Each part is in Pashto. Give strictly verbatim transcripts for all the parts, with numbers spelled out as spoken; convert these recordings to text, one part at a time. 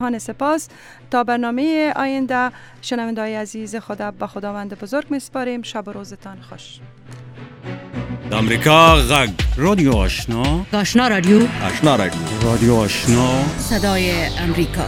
هان سپاس. تا برنامه آینده شنونده‌های عزیز خدا به خداوند بزرگ میسپاریم. شب و روزتان خوش. امریکا غږ رادیو آشنا آشنا رادیو آشنا رادیو رادیو آشنا صدای امریکا.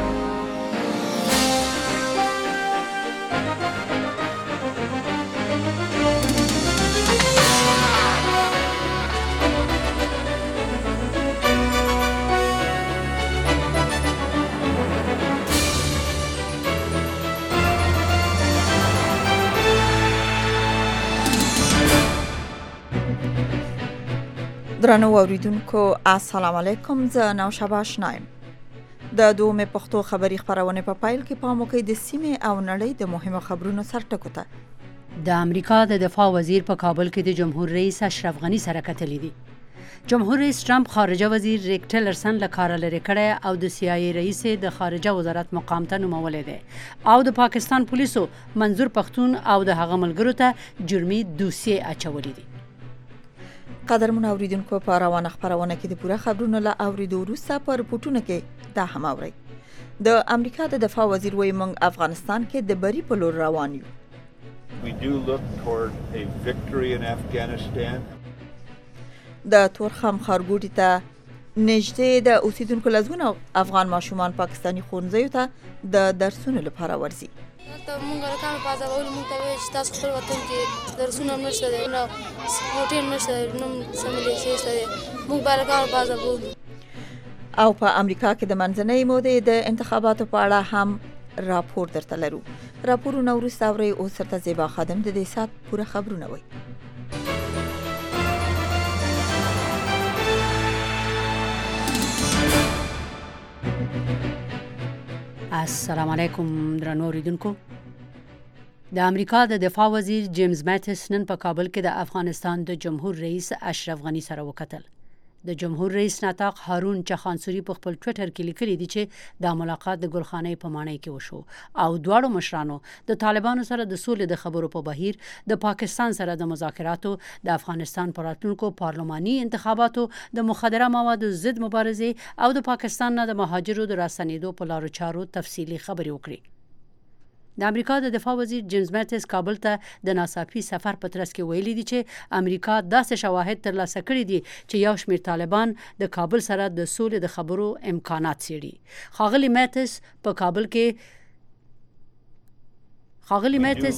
درنو اوریدونکو السلام علیکم. زه نوشابه آشنایم. د دومې پښتو خبري خبرونه په پایل کې پام وکړئ د سیمې او نړۍ د مهمو خبرونو سرټکو ته. د امریکا د دفاع وزیر په کابل کې د جمهور رئیس اشرف غنی سره کتلې دي. جمهور رئیس ټرمپ خارجه وزیر ریک ټیلرسن له کاره لرې کړی او د سی آی ای رئیس د خارجه وزارت مقام ته نومولی دی او د پاکستان پولیسو منظور پښتون او د هغه ملګرو ته جرمي دوسیې اچولې دي. قدرمن اوریدونکو په روانه خبرونه کې د پوره خبرونو له اوریدو وروسته په رپورټونو کې دا هم اورئ. د امریکا د دفاع وزیر وایي موږ افغانستان کې د بری په لور روان یو. We do look toward a victory in Afghanistan. د تورخم خارګوټي ته نږدې د اوسیدونکو لزونه افغان ماشومان پاکستانی ښوونځیو ته د درسونو لپاره ورځي. ته مونږ راکان په ځای ول مونږ ته وایي چې تاسو خپل وطن کې درسونه نشته دی نو هوټل نشته دی نو سملي شي دی مونږ بارکان په ځای ول. او په امریکا کې د منځنۍ مودې د انتخاباتو په اړه هم راپور درته لرو. راپورونه وروسته اورئ. اوس سرته زیبا خادم د دې سات پوره خبرونه وایي. السلام علیکم درنو اوریدونکو. د امریکا د دفاع وزیر جیمز ماتیس نن په کابل کې د افغانستان د جمهور رئیس اشرف غنی سره وکتل. د جمهور رئیس ناطق هارون چخانسوري په خپل ټوئیټر کې لیکلي دي چې دا ملاقات د ګلخانې په ماڼۍ کې وشو او دواړو مشرانو د طالبانو سره د سولې د خبرو په بهیر، د پاکستان سره د مذاکراتو، د افغانستان پر راتلونکو پارلماني انتخاباتو، د مخدره موادو ضد مبارزې او د پاکستان نه د مهاجرو د راستنېدو په لارو چارو تفصیلي خبرې وکړي. د امریکا د دفاع وزیر جیمز ماتیس کابل ته د ناڅاپي سفر په ترڅ کې ویلي دي چې امریکا داسې شواهد ترلاسه کړي دي چې یو شمېر طالبان د کابل سره د سولې د خبرو امکانات څېړي. ښاغلي ماتیس په کابل کې ښاغلي ماتیس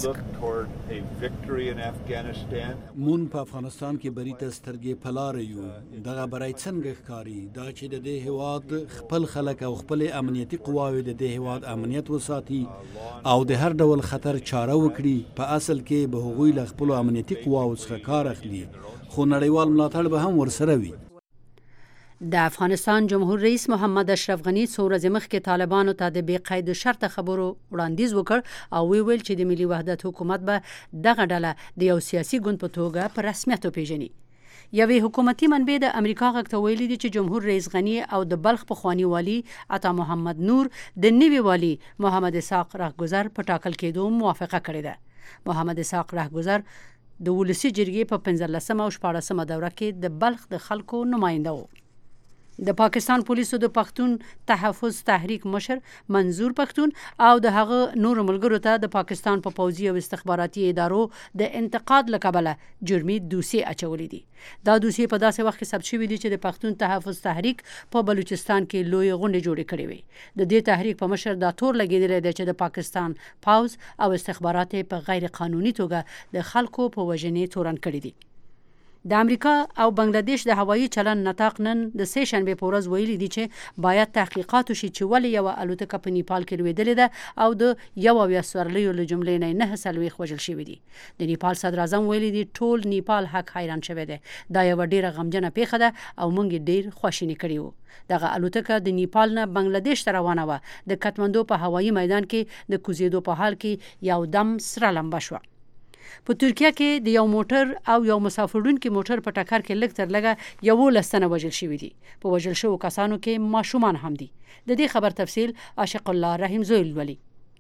مون په افغانستان کې بری ته سترګې په لاره یو. دغه بری څنګه ښکاري؟ دا چې د دې هیواد خپل خلک او خپل امنیتي قواوې د دې هیواد امنیت وساتي او د هر ډول خطر چاره وکړي. په اصل کې به هغوی له خپلو امنیتي قواو څخه کار اخلي، خو نړیوال ملاتړ به هم ورسره وي. د افغانستان جمهور رئیس محمد اشرف غنی څو ورځې مخکې طالبانو ته د بې قید شرطه خبرو وړاندیز وکړ او وی ویل چې د ملي وحدت حکومت به دغه ډله د یو سیاسي ګوند په توګه په رسمیت وپیژني. یوې حکومتي منبع د امریکا غږ ته ویلي دي چې جمهور رئیس غنی او د بلخ پخوانی والي عطا محمد نور د نوي والي محمد اسحاق رهګذر په ټاکل کېدو موافقه کړې ده. محمد اسحاق رهګذر د ولسي جرګې په پنځلسمه او شپاړسمه دوره کې د بلخ د خلکو نماینده و. د پاکستان پولیسو د پښتون تحفظ تحریک مشر منظور پښتون او د هغه نور ملګرو ته د پاکستان په پوځي او استخباراتي ادارو د انتقاد له کبله جرمي دوسیې اچولې دي. دا دوسیې په داسې وخت کې ثبت شوي دي چې د پښتون تحفظ تحریک په بلوچستان کې لوی غونډې جوړې کړې وي. د دې تحریک په مشر دا تور لګېدلی دی چې د پاکستان پوځ او استخبارات په غیر قانوني توګه د خلکو په وژنې تورن کړي دي. د امریکا او بنگلاديش د هوایي چلن نطاق نن د سه شنبه په ورځ ویلي دي چې باید تحقیقات وشي چې ولې یو الوتکه په نیپال کې لوېدلې ده او د یو اویا سورلیو له جملې نه نه څلوېښت وژل شوي دي. د نیپال صدر اعظم ویلي دي ټول نیپال حق حیران شوی دی. دا یو ډیره غمجنه پیښه ده او موږ ډیر خواشیني کړي وو. دغه الوتکه د نیپال نه بنگلاديش ته روانه وه. د کټمندو په هوایي میدان کې د کوزیدو په حال کې یو دم سره لمبه شوه. په ترکیه کې د یو موټر او یو مسافرونکي موټر په ټکر کې لږ تر لږه یولس تنه وژل شوي دي. په وژل شوو کسانو کې ماشومان هم دي. د دې خبر تفصیل عاشق الله رحیم زویل ولي.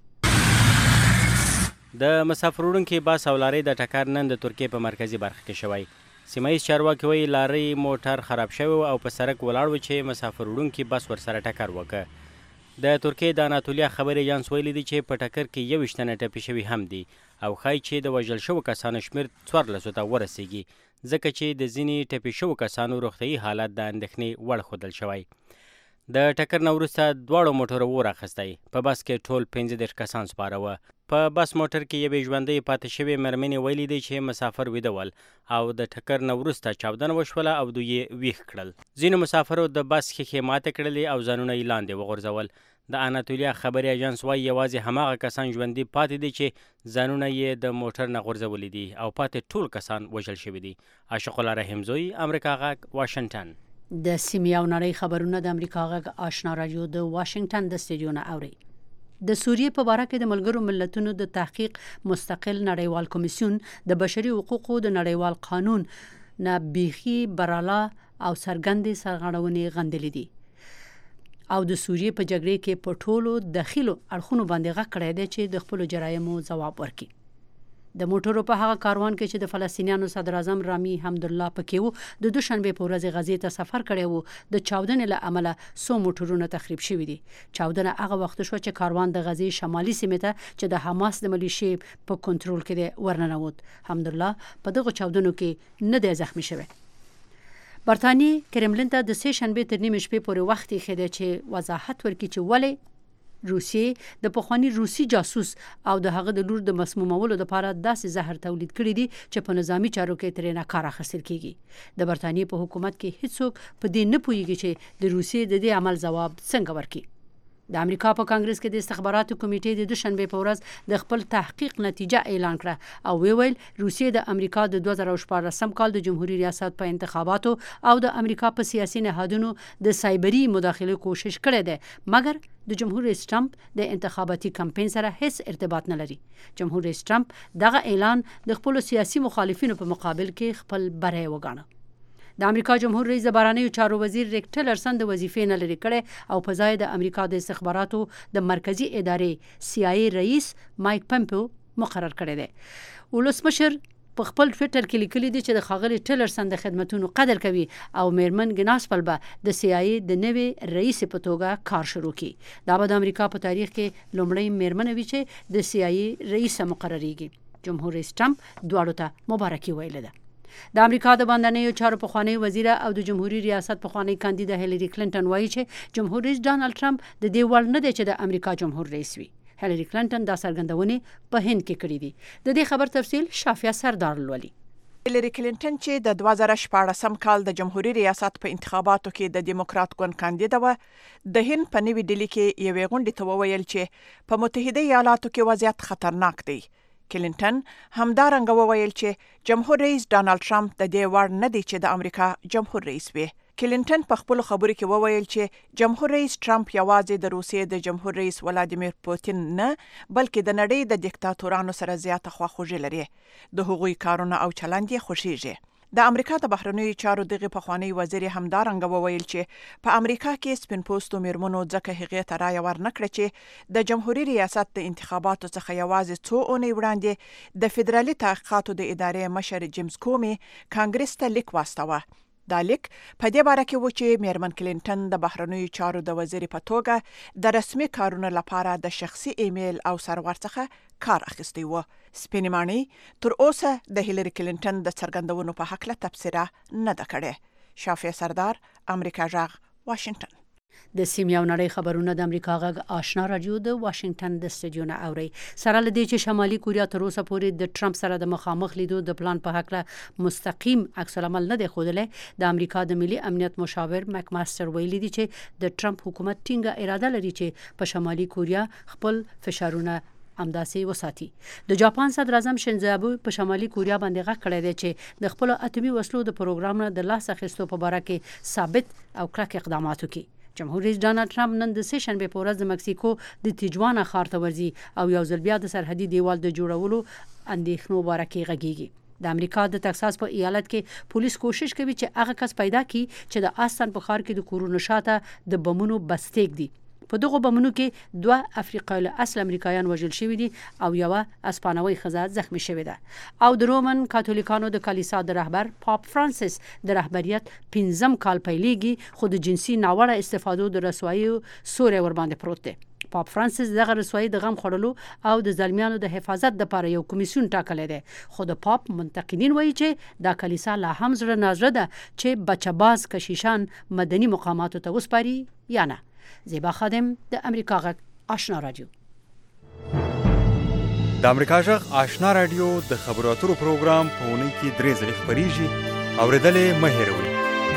د مسافرونکي باس او لارۍ د ټکر نن د ترکیې په مرکزي برخه کې شوی. سیمایي چارواکي وایي لارۍ موټر خراب شوی او په سړک ولاړ و چې مسافرونکي بس ورسره ټکر وکړ. د ترکیې د اناتولیا خبري اژانس ویلي دي چې په ټکر کې یوویشت تنه ټپي شوي هم دي او ښایي چې د وژل شوو کسانو شمېر څوارلسو ته ورسیږي ځکه چې د ځینې ټپي شوو کسانو روغتیایي حالت د اندېښنې وړ ښودل شوی. د ټکر نه وروسته دواړو موټرو اور اخیستی. په بس کې ټول پنځه دېرش کسان سپاره وه. په بس موټر کې یوې ژوندۍ پاتې شوې مېرمنې ویلي دی چې مسافر ویده ول او د ټکر نه وروسته چاودنه وشوله او دوی یې ویښ کړل. ځینو مسافرو د بس ښیښې ماتې کړلې او ځانونه یې لاندې وغورځول. د اناتولیا خبري اژانس وایي یوازې هماغه کسان ژوندي پاتې دي چې ځانونه یې د موټر نه غورځولي دي او پاتې ټول کسان وژل شوي دي. عاشق الله رحیمزوی، امریکا غږ، واشنګټن. د سیمې او نړۍ خبرونه د امریکا غږ آشنا رادیو د واشنګټن د سټډیو نه اوري. د سوریې په باره کې د ملګرو ملتونو د تحقیق مستقل نړیوال کمیسیون د بشري حقوقو د نړیوال قانون نه بیخي براله او څرګندې سرغړونې غندلې دي او د سوریې په جګړې کې په ټولو داخلو اړخونو باندې غږ کړی دی چې د خپلو جرایمو ځواب ورکړي. د موټرو په هغه کاروان کې چې د فلسطینیانو صدر اعظم رامي حمدالله پکې وو د دوشنبې په ورځ غزې ته سفر کړی وو د چاودنې له امله څو موټرونه تخریب شوي دي. چاودنه هغه وخت شو چې کاروان د غزې شمالي سیمې ته چې د حماس د ملیشې په کنټرول کې دی ورننوت. حمدالله په دغه چاودنو کې نه دی زخمی شوی. برټانیې کرملین ته د سه شنبې تر نیمې شپې پورې وخت یې ښیي چې وضاحت ورکړي چې ولې روسیې د پخوانی روسي جاسوس او د هغه د لور د مسمومولو لپاره داسې زهر تولید کړي دي چې په نظامی چارو کې ترې نه کار اخیستل کیږي. د برټانیې په حکومت کې هیڅوک په دې نه پوهیږي چې د روسیې د دې عمل ځواب څنګه ورکړي. د امریکا په کانګرس کې د استخباراتو کمیټې د دوشنبې په ورځ د خپل تحقیق نتیجه اعلان کړه او ویل روسیې د امریکا د دوه زره شپاړسم کال د جمهوریت ریاست په انتخاباتو او د امریکا په سیاسي نهادونو د سایبري مداخله کوشش کړې ده مګر د جمهور رئیس ټرمپ د انتخاباتي کمپاین سره هیڅ ارتباط نه لري. جمهور رئیس ټرمپ دغه اعلان د خپل سیاسي مخالفینو په مقابل کې خپل بری وګاڼه. د امریکا جمهور رئیس د بهرنیو چارو وزیر ریک ټیلرسن د وظیفې نه لرې کړي او په ځای د امریکا د استخباراتو د مرکزی ادارې سی آی ای رئیس مایک پمپیو مقرر کړی دی. ولسمشر په خپل ټویټر کې لیکلي دي چې د ښاغلي ټیلرسن د خدمتونو قدر کوي او میرمن ګناسپل به د سی آی ای د نوې رئیس په توګه کار شروع کړي. دا به د امریکا په تاریخ کې لومړی میرمن وي چې د سی آی ای رئیس مقرریږي. جمهور رئیس ټرمپ دواړو ته مبارکي ویلې ده. د امریکا د باندنیو چارو پخوانی وزیر او د جمهوریت ریاست پخوانی کاندیدا هیلری کلینټن وایي چې جمهور رئیس ډانلډ ټرمپ د دې وړ نه دی چې د امریکا جمهور رئیس وي. هیلری کلینټن دا څرګندونې په هند کې کړې دي. د دې خبر تفصیل شافیا سردار لولي. هیلری کلینټن چې د دوه زره شپاړسم کال د جمهوریت ریاست په انتخاباتو کې د دیموکرات ګوند کاندیدا و د هند په نوې ډیلي کې یوې غونډې ته وویل چې په متحده ایالاتو کې وضعیت خطرناک دی. کلینټن همدارنګه وویل چې جمهور رئیس ډانلډ ټرمپ د دې وړ نه دی چې د امریکا جمهور رئیس وي. کلینټن په خپل خبرو کې وویل چې جمهور رئیس ټرمپ یوازې د روسیې د جمهور رئیس ولادیمیر پوتین نه بلکې د نړۍ د دیکتاتورانو سره زیاته خواخوږي لري. د هغوی کارونه او چلند یې خوښیږي. د امریکا د بهرنیو چارو دغه پخوانی وزیر همدارنګه وویل چې په امریکا کې سپین پوستو میرمنو ځکه هغه ته رایه ورنکړه چې د جمهوریت ریاست د انتخاباتو څخه یوازې څو اونۍ وړاندې د فدرالي تحقیقاتو د ادارې مشر جیمز کومي کانګرس ته لیک واستاوه. دا لیک په دې باره کې و چې میرمن کلینټن د بهرنیو چارو د وزیر په توګه د رسمي کارونو لپاره د شخصي ایمیل او سرور څخه کار اخیستی و. سپینې ماڼۍ تر اوسه د هیلری کلینټن د څرګندونو په حق له تبصره نه ده کړې. شافیا سردار، امریکا غږ، واشنګټن. د سیمې او نړۍ خبرونه د امریکا غږ آشنا رادیو د واشنګټن د سټډیو نه اوري. سره لدی چې شمالي کوریا تر اوسه پورې د ټرمپ سره د مخامخ لیدو د پلان په حق له مستقیم عکس العمل نه دی ښودلی. د امریکا د ملي امنیت مشاور مک ماستر ویلي دی چې د ټرمپ حکومت ټینګه اراده لري چې په شمالي کوریا خپل فشارونه امداسي وساتي. د جاپان صدر اعظم شینزو ابه په شمالي کوریا باندې غږ کړی دی چې د خپل اتمی وسلو د پروګرام نه د لاس اخیستو په اړه کې ثابت او کلک اقدامات وکړي. جمهور رئیس ډانلډ ټرمپ نن د سه شنبې په ورځ د مکسیکو د تیجوانا ښار ته ورځي او یو ځل بیا د سرحدي دیوال د جوړولو اندېښنو باره کې غږیږي. د امریکا د تکساس په ایالت کې پولیس کوشش کوي چې هغه کس پیدا کړي چې د آستن په ښار کې د کورونو شاته د بمونو بستیک دي. په دغه بمونو کې دوه افریقایي اصل امریکایان وژل شوي دي او یو اسپانوي ښځه زخمی شوې ده. او د رومن کاتولیکانو د کلیسا د رهبر پاپ فرانسیس د رهبریت پنځم کال پیلېږي خو د جنسي ناوړه استفادو د رسوایي سوري ور باندې پروت دی. پاپ فرانسیس دغه رسوایی د غم خورلو او د ظلمیانو د حفاظت لپاره یو کمیسیون ټاکلی دی، خو د پاپ منتقدین وایي چې دا کلیسا لا هم زړه نازړه ده چې بچه‌باز کشیشان مدني مقاماتو ته وسپاري یا نه. زیبا خادم د امریکا غږ آشنا رادیو. د امریکا غږ آشنا رادیو د خبرو اترو پروګرام په اونۍ کې درې ځلې خپریږي، اورېدلې مه هېروئ.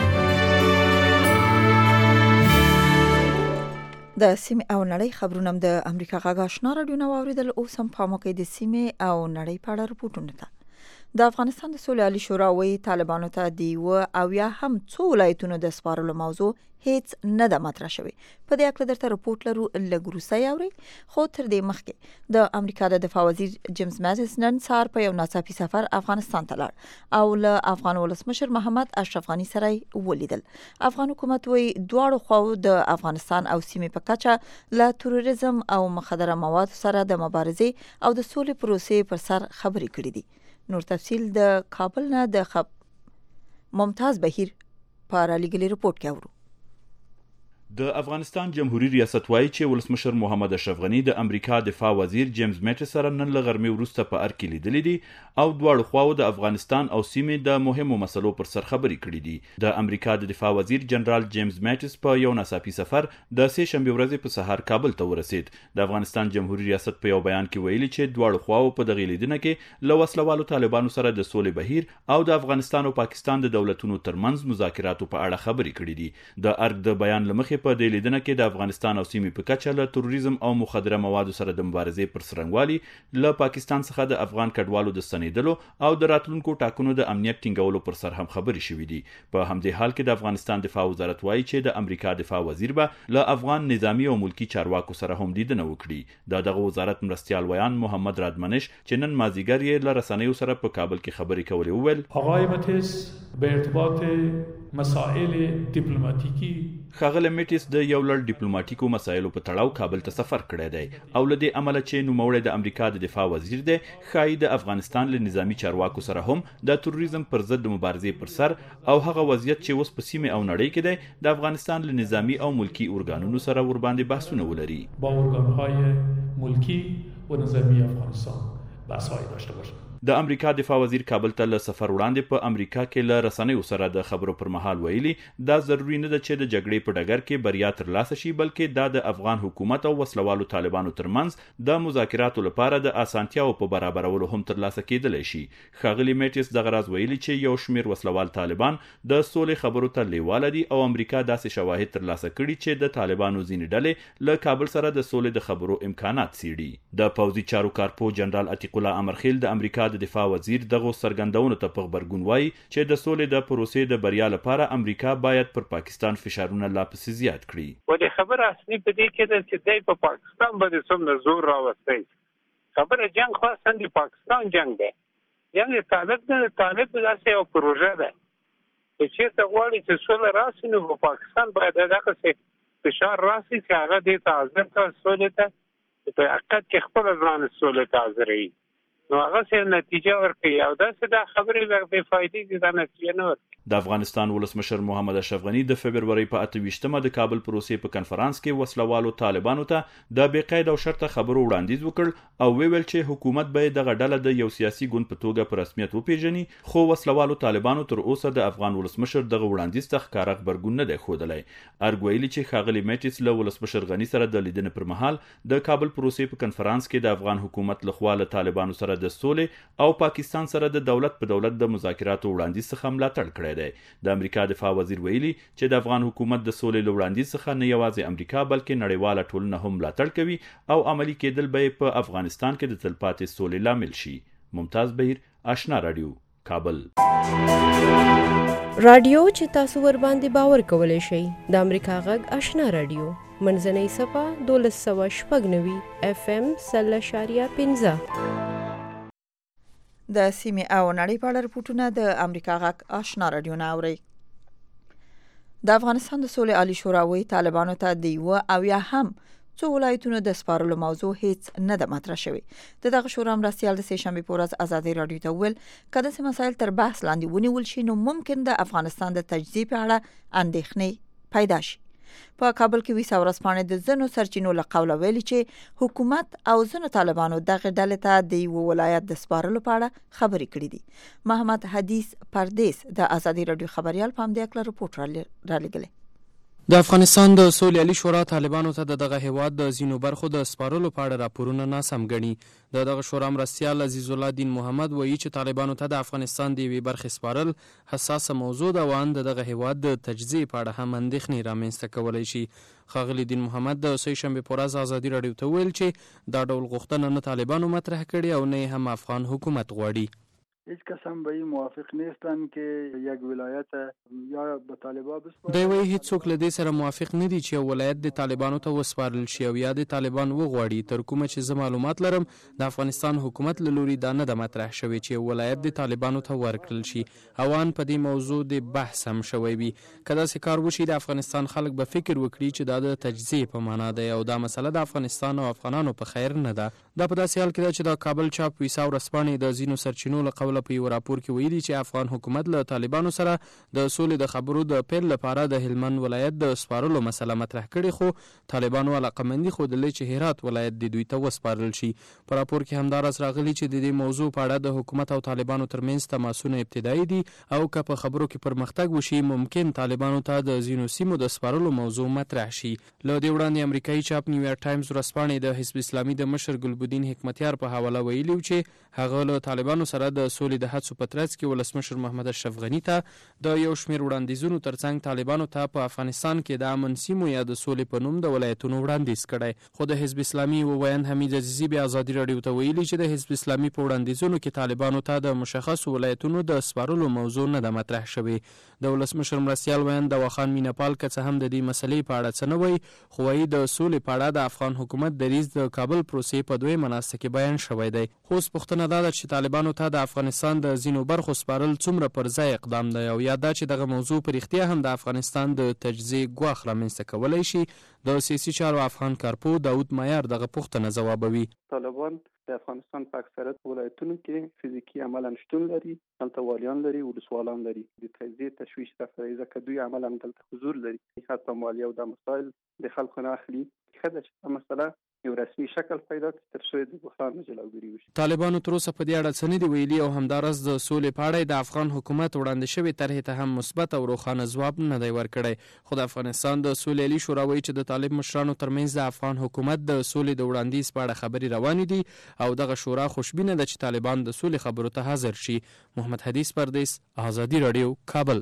د سیمې او نړۍ خبرونه د امریکا غږ آشنا رادیو نو اوریدل. اوس هم پام وکړئ د سیمې او نړۍ په اړه رپورټونه ته. د افغانستان د سولې عالی شورا وایي طالبانو ته د یو او یا هم څو ولایتونو د سپارلو موضوع هیڅ نه ده مطرح شوې. په دې اړه درته رپورټ لرو، لږ وروسته یې اورئ. خو تر دې مخکې د امریکا د دفاع وزیر جیمز میټس نن سهار په یو ناڅاپي سفر افغانستان ته لاړ او له افغان ولسمشر محمد اشرف غني سره ولیدل. افغان حکومت وایي دواړو خواو د افغانستان او سیمې په کچه له تروریزم او مخدره موادو سره د مبارزې او د سولې پروسې پر سر خبرې کړې دي. نور تفصیل د کابل نه د خب ممتاز بهیر په رالیږلي رپورټ کې اورو. د افغانستان جمهوریت ریاست وایي چې ولسمشر محمد اشرف غني د امریکا دفاع وزیر جیمز میټس سره نن له غرمې وروسته په ار کې لیدلې دي او دواړو خواو د افغانستان او سیمې د مهمو مسلو پر سر خبرې کړې دي. د امریکا د دفاع وزیر جنرال جیمز میټس په یو ناڅاپي سفر د سه شنبه ورځې په سهار کابل ته ورسید. د افغانستان جمهوریت ریاست په یو بیان کې ویلي چې دواړو خواو په دغه لیدنه کې له وسلوالو طالبانو سره د سولې بهیر او د افغانستان او پاکستان د دولتونو ترمنځ مذاکراتو په اړه خبرې کړې دي. د ارګ د بیان لمخې په دې لیدنه کې د افغانستان او سیمې په کچه له تروریزم او مخدره موادو سره د مبارزې پر سرنګوالي، له پاکستان څخه د افغان کډوالو د ستنېدلو او د راتلونکو ټاکنو د امنیت ټینګولو پر سر هم خبرې شوې دي. په همدې حال کې د افغانستان دفاع وزارت وایي چې د امریکا دفاع وزیر به له افغان نظامی او ملکی چارواکو سره هم لیدنه وکړي. د دغه وزارت مرستیال ویان محمد رادمنش چې نن مازیګر یې له رسنیو سره په کابل کې خبرې کولې وویل آقای متس به ارتباط مسائل دیپلماتیکی ښاغلی میټس د یو لړ ډیپلوماټیکو مسایلو په تړاو کابل ته سفر کړی دی او له دې امله چې نوموړی د امریکا د دفاع وزیر دی ښایي د افغانستان له نظامی چارواکو سره هم د تروریزم پر ضد د مبارزې پر سر او هغه وضعیت چې اوس په سیمې او نړۍ کې دی د افغانستان له نظامی او ملکی ارګانونو سره ورباندې بحثونه ولري. با ارګانهای ملکی و نظامی افغانستان بحث‌های داشته باشد. د امریکا دفاع وزیر کابل ته له سفر وړاندې په امریکا کې له رسنیو سره د خبرو پر مهال ویلي دا ضروري نه ده چې د جګړې په ډګر کې بریا ترلاسه شي، بلکې دا د افغان حکومت او وسلوالو طالبانو ترمنځ د مذاکراتو لپاره د اسانتیاو په برابرولو هم ترلاسه کېدلی شي. ښاغلي میټس دغه راز ویلي چې یو شمېر وسلوال طالبان د سولې خبرو ته لیواله دي او امریکا داسې شواهد ترلاسه کړي چې د طالبانو ځینې ډلې له کابل سره د سولې د خبرو امکانات څېړي. د پوځي چارو کارپو جنرال عتیق الله امرخیل د امریکا د دفاع وزیر دغه سرګندونو ته په خبرګون وایي چې د سولې د پروسې د بریا لپاره امریکا باید پر پاکستان فشارونه لا پسې زیات کړي. و د خبره اصلي په دې کې ده چې دوی په پاکستان باندې څومره زور راوستی. خبره جنگ خاصا د پاکستان جنگ دی، یعنې طالب نه طالب داسې یو پروژه ده چې چېرته غواړي چې سوله راسي نو په پاکستان باید دغسې فشار راسي چې هغه دې ته حاضر کړه سولې ته په حقیقت کې خپله ځان سولې ته حاضروي نو هغه څه نتیجه ورکوي او داسې دا خبرې بې فایدې دي، دا نتیجه نه ورکوي. د افغانستان ولسمشر محمد اشرف غني د فبرورۍ په اته ویشتمه د کابل پروسې په کنفرانس کې وسلوالو طالبانو ته د بې قید او شرطه خبرو وړاندیز وکړ او ویل چې حکومت به دغه ډله د یو سیاسي ګوند په توګه په رسمیت وپیژني، خو وسلوالو طالبانو تر اوسه د افغان ولسمشر دغه وړاندیز ته ښکاره غبرګون نه دی ښودلی. ارګ ویلي چې ښاغلي میټس له ولسمشر غني سره د لیدنې پر مهال د کابل پروسې په کنفرانس کې د افغان حکومت لخوا له طالبانو سره د سولې او پاکستان سره د دولت په دولت د مذاکراتو وړاندیز څخه ملاتړ کړی دی. د امریکا دفاع وزیر ویلي چې د افغان حکومت د سولې له وړاندیز څخه نه یوازې امریکا بلکې نړیواله ټولنه هم ملاتړ کوي او عملي کېدل به په افغانستان کې د تلپاتې سولې لامل شي. ممتاز بهیر، آشنا رادیو، کابل. رادیو چې تاسو ور باندې باور کولای شئ د امریکا غږ آشنا رادیو منځنۍ صفه دولس سوه شپږ نوي اف ام سل اشاریه پنځه. د سیمې او نړۍ په اړه رپورټونه د امریکا غږ آشنا رادیو نه اورئ. د افغانستان د سولې عالی شورا وایي طالبانو ته د یو او یا هم څو ولایتونو د سپارلو موضوع هیڅ نه ده مطرح شوی. د دغه شورا مرستیال د سه شنبه په ورځ ازادي رادیو ته ویل که داسې مسایل تر بحث لاندې ونیول شي نو ممکن د افغانستان د تجزیې په اړه اندېښنې پیدا شي. په کابل کې ویسا ورځپاڼې د ځینو سرچینو له قوله ویلي چې حکومت او ځینو طالبانو دغه ډلې ته د یو ولایت د سپارلو په اړه خبرې کړې دي. محمد حدیث پردیس د ازادي رادیو خبريال په همدې اړه رپورټ را لګلې. د افغانستان د سولې عالی شورا طالبانو ته د دغه هیواد د ځینو برخو د سپارلو په اړه راپورونه ناسم ګڼي. د دغه شورا مرستیال عزیز الله دین محمد وایي چې طالبانو ته د افغانستان د یوې برخې سپارل حساسه موضوع ده او ان د دغه هیواد د تجزیې په اړه هم اندېښنې رامنځته کولی شي. ښاغلي دین محمد د سه شنبه په ورځ ازادي رادیو ته ویل چې دا ډول غوښتنه نه طالبانو مطرح کړې او نه هم افغان حکومت غواړي. هیچ کس هم به این موافق نیستن که یک ولایت یا به طالبان بسپارل. دوی وایي هیڅوک له دې سره موافق نه دي چې یو ولایت د طالبانو ته وسپارل شي او یا د طالبان وغواړي. تر کومه چې زه معلومات لرم د افغانستان حکومت له لوري دا نه ده مطرح شوی چې یو ولایت د طالبانو ته ورکړل شي او ان په دې موضوع د بحث هم شوی وي. که داسې کار وشي د افغانستان خلک به فکر وکړي چې دا د تجزیې په معنا ده او دا مسله د افغانستان او افغانانو په خیر نه ده. دا په داسې حال کې ده چې د کابل چاپ ویسا ورځپاڼې د ځینو سرچینو له قوله په یو راپور کې ویلي چې افغان حکومت له طالبانو سره د سولې د خبرو د پیل لپاره د هلمند ولایت د سپارلو مسله مطرح کړې خو طالبانو علاقمندي ښودلې چې هرات ولایت د دوی ته وسپارل شي. په راپور کې همداراز راغلي چې د دې موضوع په اړه د حکومت او طالبانو ترمنځ تماسونه ابتدایي دي او که په خبرو کې پرمختګ وشي ممکن طالبانو ته د ځینو سیمو د سپارلو موضوع مطرح شي. له دې وړاندې امریکایي چاپ نیویارک ټایمز ورځپاڼې د حزب اسلامي د مشر ګلبدین حکمتیار په حواله ویلي چې هغه له طالبانو سره د سولې د هڅو په ترڅ کې ولسمشر محمد اشرف غنی ته د یو شمېر وړاندیزونو ترڅنګ طالبانو ته په افغانستان کې د امن سیمو یا د سولې په نوم د ولایتونو وړاندیز کړی. خو د حزب اسلامي وویند حمید عزیزي بیا ازادي رادیو ته ویلي چې د حزب اسلامي په وړاندیزونو کې طالبانو ته د مشخصو ولایتونو د سپارلو موضوع نه ده مطرح شوې. د ولسمشر مرستیال ویند دواخان میناپال که څه هم د دې مسلې په اړه څه نه وایي خو وایي د سولې په اړه د افغان حکومت دریځ د کابل پروسې په دویمه ناسته کې بیان شوی دی. خو اوس پوښتنه دا ده چې طالبانو ته د افغانستان د ځینو برخو سپارل څومره پر ځای اقدام دی او یا دا چې دغه موضوع په رښتیا هم د افغانستان د تجزیې ګواښ رامنځته کولی شي. د سیاسي چارو افغان کارپو داود مایار دغه پوښتنه ځوابوي. طالبان د افغانستان په اکثریت ولایتونو کې فزیکي عملا شتون لري، دلته والیان لري، ولسوالان لري. د تجزیې تشویش رافري ځکه دوی عملا دلته حضور لري، حتی مالیه او د مسایل د خلکو نه اخلي. خدای چې مسله یو رسمي شکل پیدا کړي تر څو د بحران نه جلوګیري وشي. طالبانو تر اوسه په دې اړه څه نه دي ویلي او همداراز د سولې په اړه د افغان حکومت وړاندې شوې طرحې ته هم مثبت او روښانه ځواب نه دی ورکړی. خو د افغانستان د سولې عالی شورا وایي چې د طالب مشرانو ترمنځ د افغان حکومت د سولې د وړاندیز په اړه خبرې روانې دي او دغه شورا خوشبینه ده چې طالبان د سولې خبرو ته حاضر شي. محمد حدیث پردیس، ازادي رادیو، کابل.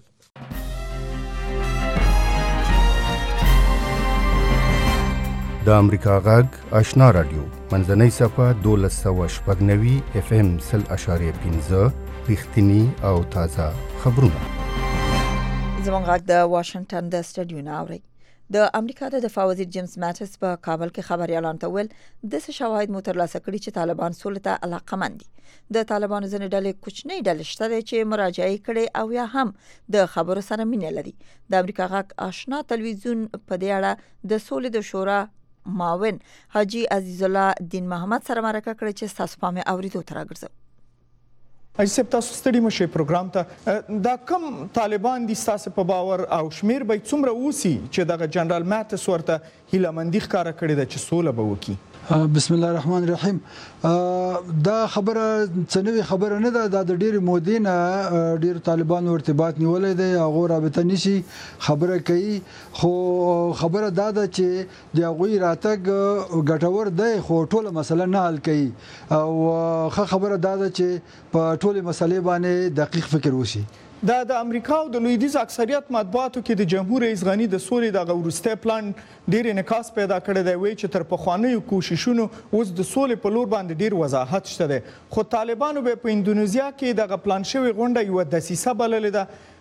د امریکا غږ آشنا رادیو منځنۍ صفه دولس سوه شپږ نوي اف ام سل اشاریه پنځه رښتینی او تازه خبرونه. زموږ غږ د واشنگټن د سټډیو نه اوري. د امریکا د دفاع وزیر جیمز ماټس په کابل کې خبريالان ته ویل د څه شواهد مو ترلاسه کړي چې طالبان سولې ته علاقمند دي. د طالبانو ځینې ډلې کوچنۍ ډلې شته چې مراجعه کړي او یا هم د خبرو سره مینه لري. د امریکا غږ آشنا تلویزیون په دې اړه د سولې د شورا معاون حاجی عزیز الله دین محمد سره مرکه کړې چې تاسو په مې اوریدو تر راګرځو. ایسب تاسو ستړي مشه پروګرام ته دا کم طالبان دي تاسو په باور او شمیر به څومره وسی چې د جنرال ماټس ورته هیلمندي ښکارا کړی د چې سوله به وکي. بسم الله الرحمن الرحیم. دا خبره څنوي خبره نه ده د ډېر مودینه ډېر طالبانو ارتباط نیولې دی هغه رابطه نشي خبره کوي خو خبره دا ده چې د هغوی راتګ ګټور دی خو ټوله مسله نه حل کوي او ښه خبره دا ده چې په ټوله مسلې باندې دقیق فکر وشي. دا د امریکا او د لویدیز اکثریت مطبوعاتو کې د جمهور رئیس غنی د سولې د وروسته پلان ډیر انعکاس پیدا کړی دی وی چې تر پخوانیو کوششونو اوس د سولې په لور باندې ډیر وضاحت شته دی. خو طالبانو به په اندونیزیا کې د پلان شوی غونډه یو دسیسه بللې ده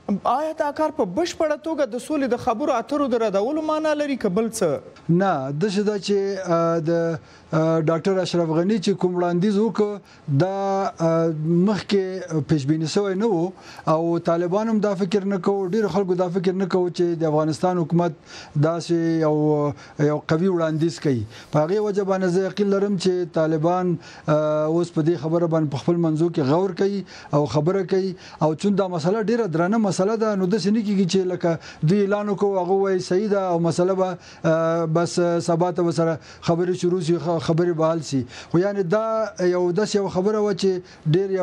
آیا دا کار په بشپړه توګه د سولې د خبرو اترو د ردولو معنا لري که بل څه؟ نه داسې ده چې د ډاکټر اشرف غني چې کوم وړاندیز وکړ دا مخکې پیشبیني شوی نه و او طالبان هم دا فکر نه کوو، ډېرو خلکو دا فکر نه کوو چې د افغانستان حکومت داسې یو یو قوي وړاندیز کوي. په هغې وجه باندې زه یقین لرم چې طالبان اوس په دې خبره باندې په خپل منځو کې غور کوي او خبره کوي او چون دا مسله ډېره درنه مسله ده نو داسې نه کېږي چې لکه دوی اعلان وکړو هغه وایي صحیح ده او مسله به بس سبا ته ورسره خبرې شروع شي، خبرې به حل شي. خو یعنې دا یو داسې یو خبره وه چې ډېر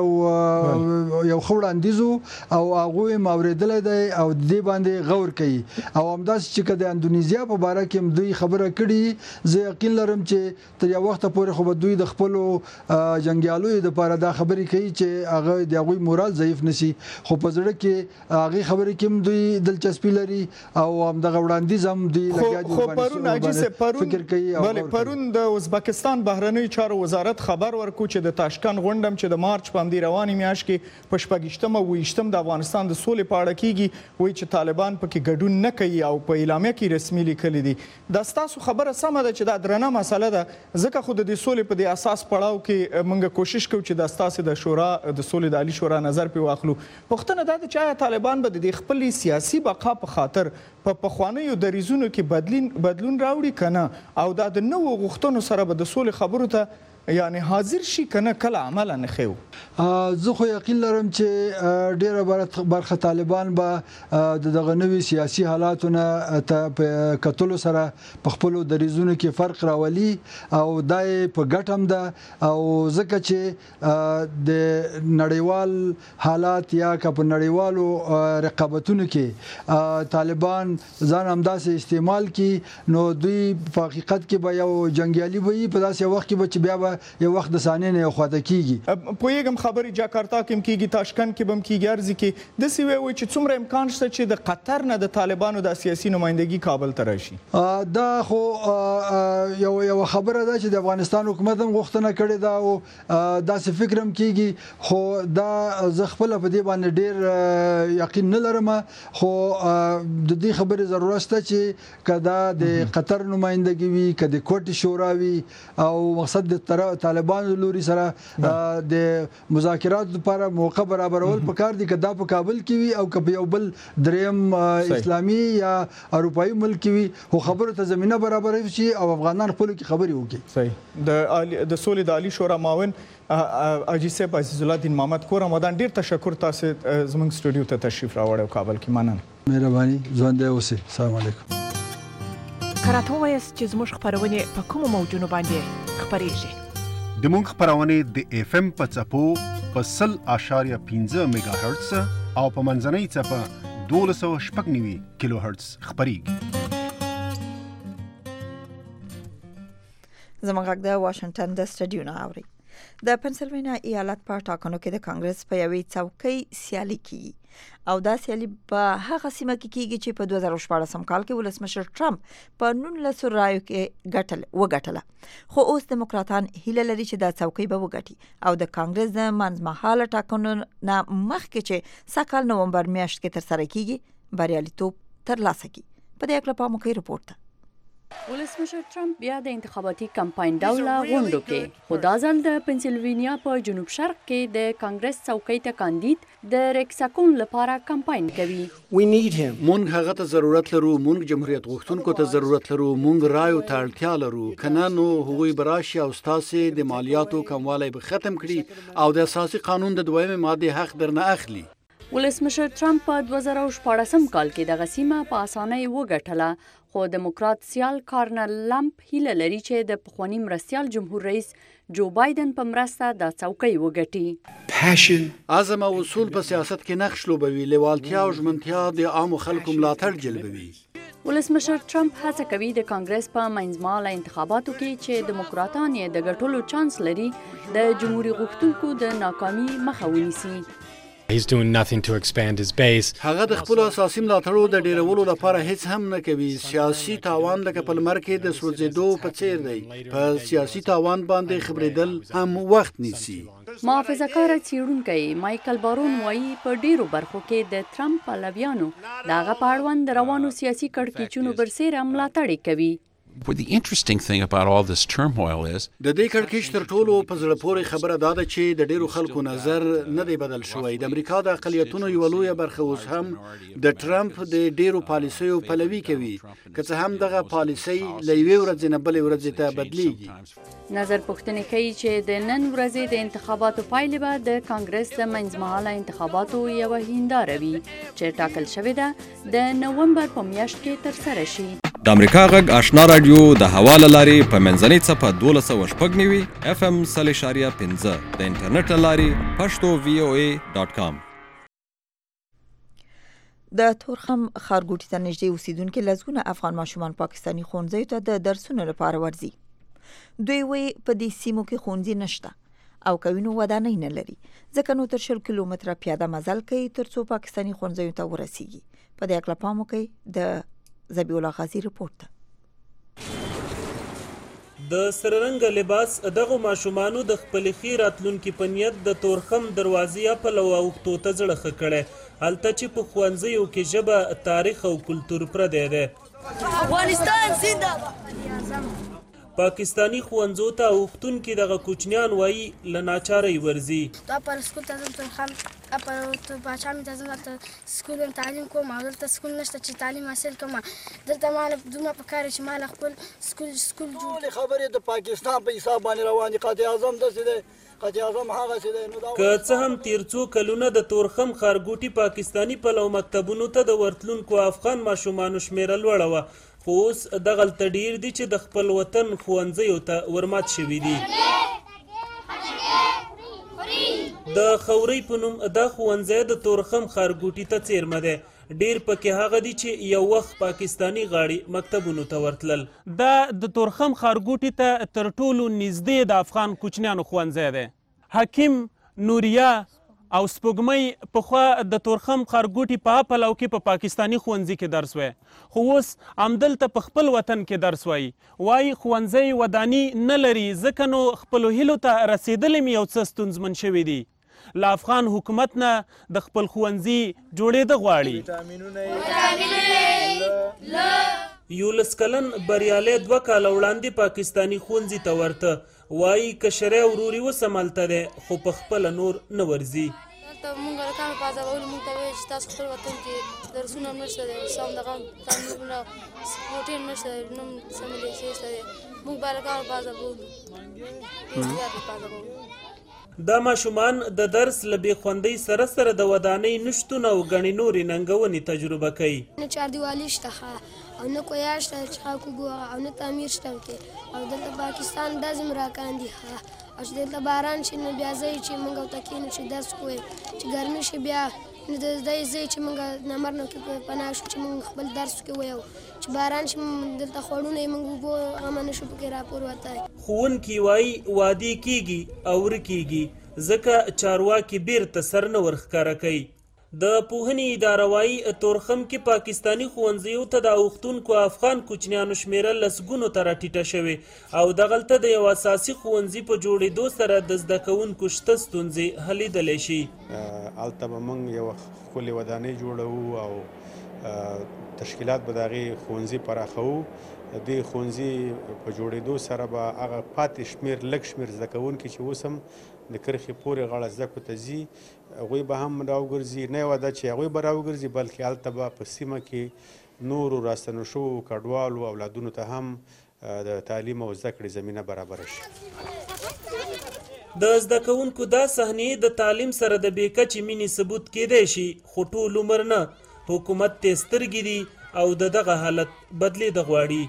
یو یو ښه وړاندیز و او هغوی یې اورېدلی دی او د دې باندې غور کوي. او همداسې چې که د اندونیزیا په باره کې هم دوی خبره کړي زه یقین لرم چې تر یو وخته پورې خو به دوی د خپلو جنګیالیو دپاره دا خبرې کوي چې هغه د هغوی مورال ضعیف نه شي، خو په زړه کې هغې خبرې کې هم دوی دلچسپي لري او همدغه وړاندیز هم دوی لګیا دي. خو پرون حاجي صاحب پرون پرون د ازبکستان بهرنیو چارو وزارت خبر ورکړو چې د تاشکند غونډه هم چې د مارچ په همدې روانې میاشت کې په شپږویشتم او اوویشتم د افغانستان د سولې په اړه کېږي، وایي چې طالبان پکې ګډون نه کوي او په اعلامیه کې رسمي لیکلي دي. دا ستاسو خبره سمه ده چې دا درنه مسله ده، ځکه خو د دې سولې په دې اساس پړاو کې موږ کوشش کوو چې دا ستاسې د شورا د سولې د عالي شورا نظر پرې واخلو. پوښتنه دا ده چې آیا طالبان به د خپلې سیاسي بقا په خاطر په پخوانیو دریځونو کې بدلون بدلون راوړي که نه، او دا د نوو غوښتنو سره به د سولې خبرو ته یعنی حاضر شي که نه کله عمله نه ښیو؟ زه خو یقین لرم چې ډېره برخه طالبان به د دغه نوي سیاسي حالاتو نه په کتلو سره په خپلو دریځونو کې فرق راولي او دا یې په ګټه هم ده. او ځکه چې د نړیوال حالات یا که په نړیوالو رقابتونو کې طالبان ځان همداسې استعمال کړي نو دوی په حقیقت کې به یو جنګیالي به وي، په داسې وخت کې به چې بیا به یو وخت د ثانیې نه یو خواته کېږي. پوهېږم خبرې جاکارتا کې هم کېږي، تاشکند کې به هم کېږي، ارزي کې داسې وایي چې څومره امکان شته چې د قطر نه د طالبانو د سیاسي نمایندګي کابل ته راشي؟ دا خو یو یو خبره ده چې د افغانستان حکومت هم غوښتنه کړې ده او داسې فکر هم کېږي، خو دا زه خپله په دې باندې ډېر یقین نه لرم. خو د دې خبرې ضرورت شته چې که دا د قطر نمایندګي وي که د کوټې شورا وي او مقصد د طالبانو لوري سره د مذاکراتو لپاره موقع برابرول پکار دي، که دا په کابل کې وي او که په یو بل دریم اسلامي یا اروپایي ملک کې وي، خو خبرو ته زمینه برابروي شي او افغانان خپلو کې خبرې وکړي. صحیح. د سولې د عالي شورا معاون حاجي صاحب عزیز الله الدین محمد کور رمضان، ډېر تشکر تاسو زموږ سټوډیو ته تشریف راوړی کابل کې. مننه. مهرباني. ژوندی اوسئ. السلام علیکم. که راته ووایاست چې زموږ خپرونې په کومو موجونو باندې خپرېږي؟ د مونږ خپرونې د اف ام په څپو په سل اشاریه پنځه میگا هرتز او په منځنۍ څپه دولس سوه شپږ نوي کیلو هرتز خپرېږي. زموږ غږ د واشنگټن د سټډیو نه اوري. د پنسلوانیا ایالت په ټاکنو کې د کانګرس په یوې څوکۍ سیالي کیږي او دا سیالي په هغه سیمه کې کیږي چې په دوه زره شپاړسم کال کې ولسمشر ټرمپ په نولسو رایو کې ګټل وګټله، خو اوس دیموکراتان هیله لري چې دا څوکۍ به وګټي او د کانګرس د منځمهاله ټاکنو نه مخکې چې سږ کال نومبر میاشت کې ترسره کیږي بریالیتوب ترلاسه کړي. په دې اړه په موقع رپورټ ولسمشر ټرمپ بیا د انتخاباتي کمپاین ډوله غونډو کې خو دا ځل د پنسلوانیا په جنوب شرق کې د کانګرس څوکۍ ته کاندید د ریکساکون لپاره کمپاین کوي. مونږ هغه ته ضرورت لرو، مونږ جمهوریت غوښتونکو ته ضرورت لرو، مونږ رایو ته اړتیا لرو، کنه نو هغوی براشي او ستاسې د مالیاتو کموالی به ختم کړي او د اساسي قانون د دویمې مادې حق درنه اخلي. ولسمشر ټرمپ په دوه زره شپاړسم کال کې دغه سیمه په اسانۍ وګټله، خو دیموکرات سیال کارنل لمپ هیله لري چې د پخواني مرستیال جمهور رئیس جو بایدن په مرسته د څوکۍ وګټي. عزم او اصول په سیاست کې نقش لوبوي، لیوالتیا او ژمنتیا د عامو خلکو ملاتړ جلبوي. ولسمشر ټرمپ هڅه کوي د کانګرس په منځمهاله انتخاباتو کې چې دیموکراتان یې د ګټلو چانس لري د جمهوریت غوښتونکو د ناکامي مخه ونیسي. He's doing nothing to expand his base. هغه د خپل اساسي ملاتړو د ډیرولو لپاره هیڅ هم نه کوي. سیاسي تاوان لکه په لمر کې د سوځېدو په څیر دی. په سیاسي تاوان باندې خبرېدل هم وخت نیسي. محافظه‌کار څېړونکی مایکل بارون وایي په ډیرو برخو کې د ترامپ پلویانو د هغه په اړوند د روانو سیاسي کړکېچونو برسېره ملاتړ کوي. But the interesting thing about all this turmoil is د دې کړکېچ تر ټولو په زړه پورې خبره دا ده چې د ډیرو خلکو نظر نه دی بدل شوی. د امریکا د اقلیتونو یو لویه برخه اوس هم د ټرمپ د ډیرو پالیسیو پلوي کوي، که څه هم دغه پالیسي له یوې ورځې نه بلې ورځې ته بدلیږي. نظر پوښتنې کوي چې د نن ورځې د انتخاباتو پایلې به د کانګرس د منځمهاله انتخاباتو یوه هنداره وي چې ټاکل شوې ده د نومبر په میاشت کې ترسره شي. د امریکا غږ آشنا رادیو د حواله لارې په منځنۍ څپه دولس سوه شپږ نوي اف ام سل اشاریه پنځه د انټرنیټ له لارې پښتو وی او ای ډاټ کام. د تورخم ښارګوټي ته نږدې اوسیدونکو لزګونه افغان ماشومان پاکستاني ښوونځیو ته د درسونو لپاره ورځي. دوی وایي په دې سیمو کې ښوونځي نشته او کوینو ودانۍ نه لري، ځکه نو تر شل کیلومتره پیاده مزل کوي تر څو پاکستاني ښوونځیو ته ورسیږي. په دې اړه پام وکړئ. د زبی الله غازی رپورت. د سررنګ لباس دغه ماشومانو د خپل خیر راتلونکي په نیت د تورخم دروازې په لو اوختو ته زړه خکړه، هلته چې په ښوونځیو کې ژبه، تاریخ او کلتور پردی دی. افغانستان زنده. پاکستانی ښوونځو ته اوختونکي دغه کوچنیان وایي له ناچارۍ ورځي. دا پر سکول ته ځم تورخم پر باچا مې ته ځم دلته سکول تعلیم کوم او دلته سکول نشته چې تعلیم حاصل کوم. دلته مال دومره پکار چې مال خپل سکول سکول جوړ. خبرې د پاکستان په حساب باندې روان دي. قائد اعظم داسې دی، قائد اعظم هغه څه دی. نو دا که څه هم تیر څو کلونه د تورخم ښارګوټي پاکستانی پلو مکتبونو ته د ورتلونکو افغان ماشومانو شمیره لوړه وه، خو اوس دغلته ډیر دي چې د خپل وطن ښوونځیو ته ورمات شوي دي. د خورۍ په نوم دا ښوونځی د تورخم ښارګوټي ته څیرمه دی. ډیر پکې هغه دي چې یو وخت پاکستانی غاړي مکتبونو ته ورتلل. دا د تورخم ښارګوټي ته تر ټولو نږدې د افغان کوچنیانو ښوونځی دی. حکیم، نوریا او سپوږمۍ پخوا د تورخم ښارګوټي په پلو کې په پاکستانی ښوونځي کې درس وی، خو اوس همدلته په خپل وطن کې درس وایي. وایي ښوونځی وداني نه لري، ځکه نو خپلو هیلو ته رسېدل مې یو څه ستونزمن شوي دي. له افغان حکومت نه د خپل ښوونځي جوړېده غواړي. یولس کلن بریالی دوه کاله وړاندې پاکستانی ښوونځي ته ورته. وایي کشری وروري اوس همالته دی، خو په خپله نور نه ورځي. دلته مونږ هلکانو په عذابولو مونږ ته ویل چې تاسو خپل وطن کې درسونه هم نشته دی، سم دغه تعمیرونه هوټل نشته دی، نوم سمې شته دی. مونږ به هلکانو په عذابولو ډېر زیات په عذابولو. دا ماشومان د درس له بېخوندۍ سره سره د ودانۍ نشتون او ګڼې نورې ننګونې تجربه کوي. نه چاردیوالي شته او نه کویا شته چې خلکو ګوره او نه تعمیر شته ورکې او دلته پاکستان ډزم راکاندي او چې دلته باران شي نو بیا ځای چې موږ ورته کښېنو چې درس کوی، چې ګرمي شي بیا نو د دې ځای چې موږ نمر نه کې پناه شو چې موږ خپل درس کوی، چې باران شي دلته خوړونه یې موږ اوبو غمه نه شو پکې راپور وتی. ښوونکي وایي وادي کېږي او ورکېږي، ځکه چارواکي بیرته سر نه ورښکاره کوي. د پوهنې اداره وایي تورخم کې پاکستانی ښوونځیو ته د اوختونکو افغان کوچنیانو شمیره لسګونو ته راټیټه شوې او دغلته د یو اساسي ښوونځي په جوړېدو سره د زده کوونکو شته ستونزې حلیدلی شي. هلته به موږ یوه ښکلې ودانۍ جوړوو او تشکیلات به د هغې ښوونځي پراخوو. د ښوونځي په جوړېدو سره به هغه پاتې شمېر لږ شمېر زده کوونکي چې اوس هم د کرښې پورې غاړه زده کړو ته ځي، هغوی به هم راوګرځي. نه یوه ده چې هغوی به راوګرځي، بلکې هلته به په سیمه کې نورو راستنو شوو کډوالو اولادونو ته هم د تعلیم او زده کړې زمینه برابره شي. د زده کوونکو دا صحنې د تعلیم سره د بې کچې مینې ثبوت کیدی شي، خو ټول عمر نه. حکومت ته سترګې دي او د دغه حالت بدلېده غواړي.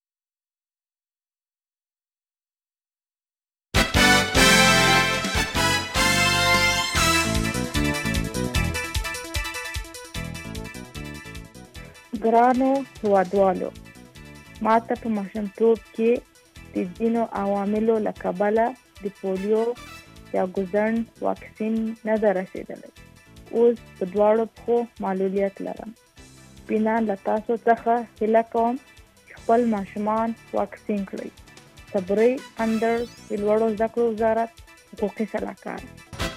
ګرانو هیوادوالو، ما ته په ماشومتوب کې د ځینو عواملو له کبله د پولیو یا ګوزڼ واکسین نه ده رسېدلی. اوس په دواړو پښو معلولیت لرم. بینا له تاسو څخه هیله کوم چې خپل ماشومان واکسین کړئ. صبرۍ اندر د لوړو زده کړو وزارت حقوقي سلاکار.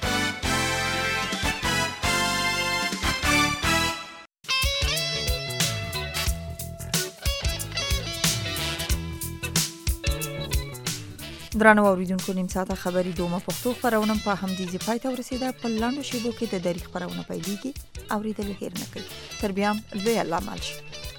درنو اوریدونکو نیم ساعته خبری دومه پښتو خبرونه په همدې ځای پای ته ورسیده. په لاندو شیبو کې د دری خبرونه پیلېږي. اوریدل هیر نه کوي. تر بیا لوی الله مل شي.